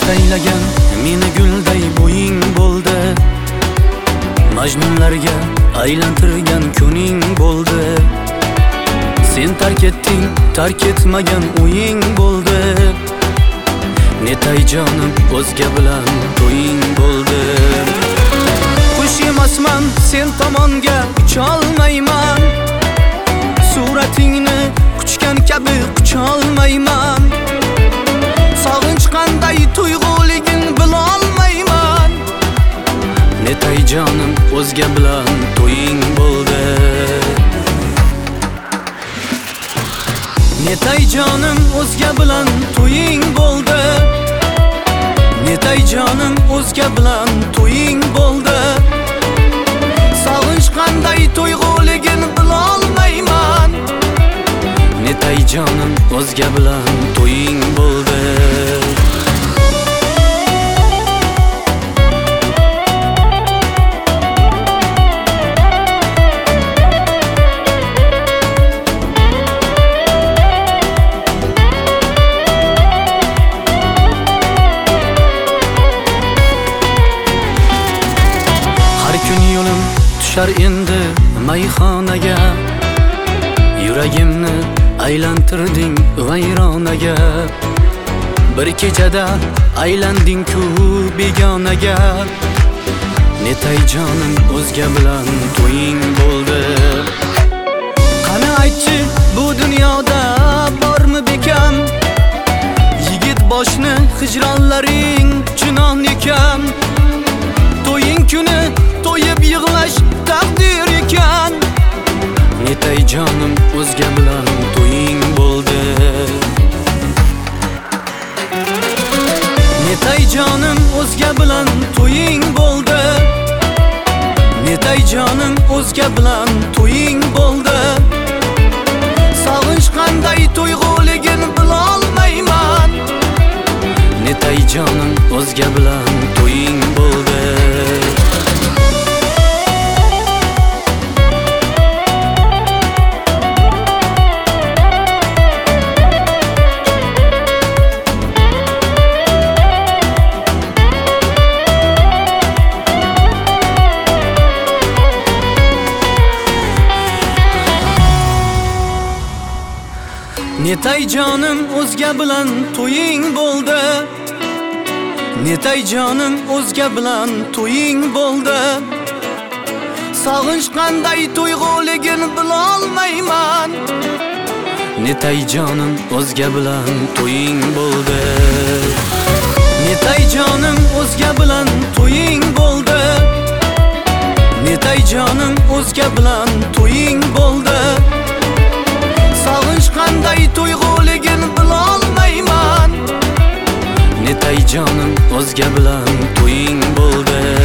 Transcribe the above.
Istaylagan meni gulday bo'ying bo'ldi, majnunlarga aylantirgan kuning bo'ldi. Sen tark etding, tark etmagan o'ying bo'ldi. Netay jonim, o'zga bilan to'ying bo'ldi. Qush emasman, sen tomonga ucholmayman. Suratingni quchgan kabi qucholmayman. Sog'inch qanday tuyg'uligin bilolmayman. Netay jonim, o'zga bilan to'ying bo'ldi. Netay jonim, o'zga bilan to'ying bo'ldi. Netay jonim, o'zga bilan to'ying bo'ldi. Sog'inch qanday tuyg'uligin bilolmayman. Netay jonim, o'zga bilan to'ying bo'ldi. Har kun yo'lim tushar endi mayxonaga. Yuragimni aylantirding vayronaga. Bir kechada aylanding-ku begonaga. Netay jonim, o'zga bilan to'ying bo'ldi. Qani aytchi, bu dunyoda bormi bekam? Yigit boshni hijronlaring junon ekan. To'ying kuni to'yib yig'lash taqdir ekan. Netay jonim, o'zga bilan to'ying bo'ldi. Netay jonim, o'zga bilan to'ying bo'ldi. Netay jonim, o'zga bilan to'ying bo'ldi. Sog'inch qanday tuyg'uligin bilolmayman. Netay jonim, o'zga bilan to'ying bo'ldi. Netay jonim, o'zga bilan to'ying bo'ldi. Netay jonim, o'zga bilan to'ying bo'ldi. Sog'inch qanday tuyg'uligin bilolmayman. Netay jonim, o'zga bilan to'ying bo'ldi. Netay jonim, o'zga bilan to'ying bo'ldi. Netay jonim, o'zga bilan to'ying bo'ldi. Sog'inch qanday tuyg'uligin bilolmayman. Netay jonim, o'zga bilan to'ying bo'ldi.